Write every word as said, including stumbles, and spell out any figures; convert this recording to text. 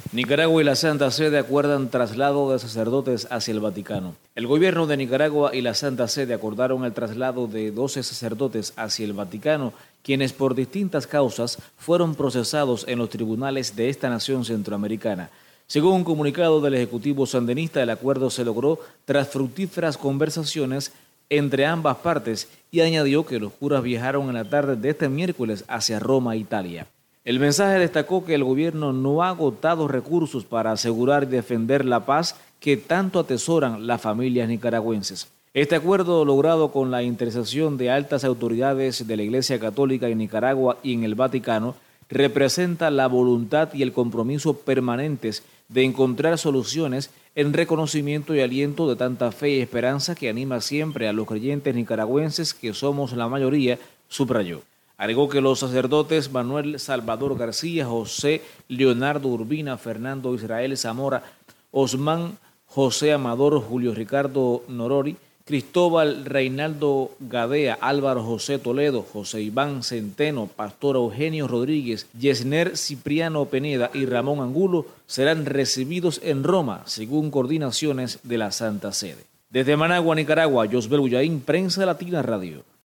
Nicaragua y la Santa Sede acuerdan traslado de sacerdotes hacia el Vaticano. El gobierno de Nicaragua y la Santa Sede acordaron el traslado de doce sacerdotes hacia el Vaticano, quienes por distintas causas fueron procesados en los tribunales de esta nación centroamericana. Según un comunicado del Ejecutivo sandinista, el acuerdo se logró tras fructíferas conversaciones entre ambas partes y añadió que los curas viajaron en la tarde de este miércoles hacia Roma, Italia. El mensaje destacó que el gobierno no ha agotado recursos para asegurar y defender la paz que tanto atesoran las familias nicaragüenses. Este acuerdo, logrado con la intercesión de altas autoridades de la Iglesia Católica en Nicaragua y en el Vaticano, representa la voluntad y el compromiso permanentes de encontrar soluciones en reconocimiento y aliento de tanta fe y esperanza que anima siempre a los creyentes nicaragüenses, que somos la mayoría, subrayó. Agregó que los sacerdotes Manuel Salvador García, José Leonardo Urbina, Fernando Israel Zamora, Osman José Amador, Julio Ricardo Norori, Cristóbal Reinaldo Gadea, Álvaro José Toledo, José Iván Centeno, Pastor Eugenio Rodríguez, Yesner Cipriano Peneda y Ramón Angulo serán recibidos en Roma, según coordinaciones de la Santa Sede. Desde Managua, Nicaragua, Josbel Bullaín, Prensa Latina Radio.